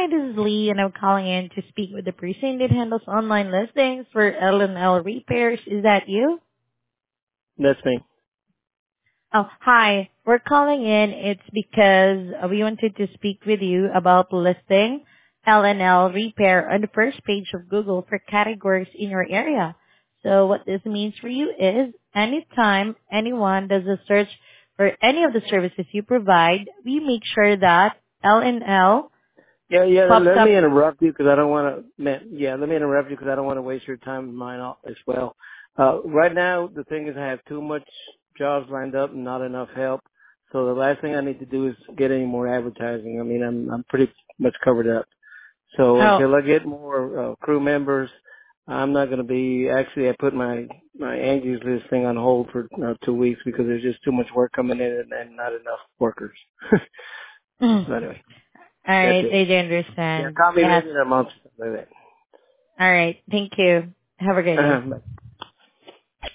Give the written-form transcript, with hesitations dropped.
Hi, this is Lee, and I'm calling in to speak with the person that handles online listings for L&L repairs. Is that you? That's me. Oh, hi. We're calling in. It's because we wanted to speak with you about listing L&L repair on the first page of Google for categories in your area. So what this means for you is anytime anyone does a search for any of the services you provide, we make sure that L&L Yeah. pops Let up. me interrupt you because I don't want to. Yeah, let me interrupt you because I don't want to waste your time and mine as well. Right now, the thing is, I have too much jobs lined up and not enough help. So the last thing I need to do is get any more advertising. I mean, I'm pretty much covered up. So Oh, until I get more crew members, I'm not going to be. Actually, I put my Angie's List thing on hold for 2 weeks because there's just too much work coming in and not enough workers. So anyway, all that's right. it. I do Yeah, understand. call me Yes. maybe in a month or something like All right. Thank you. Have a great day. that.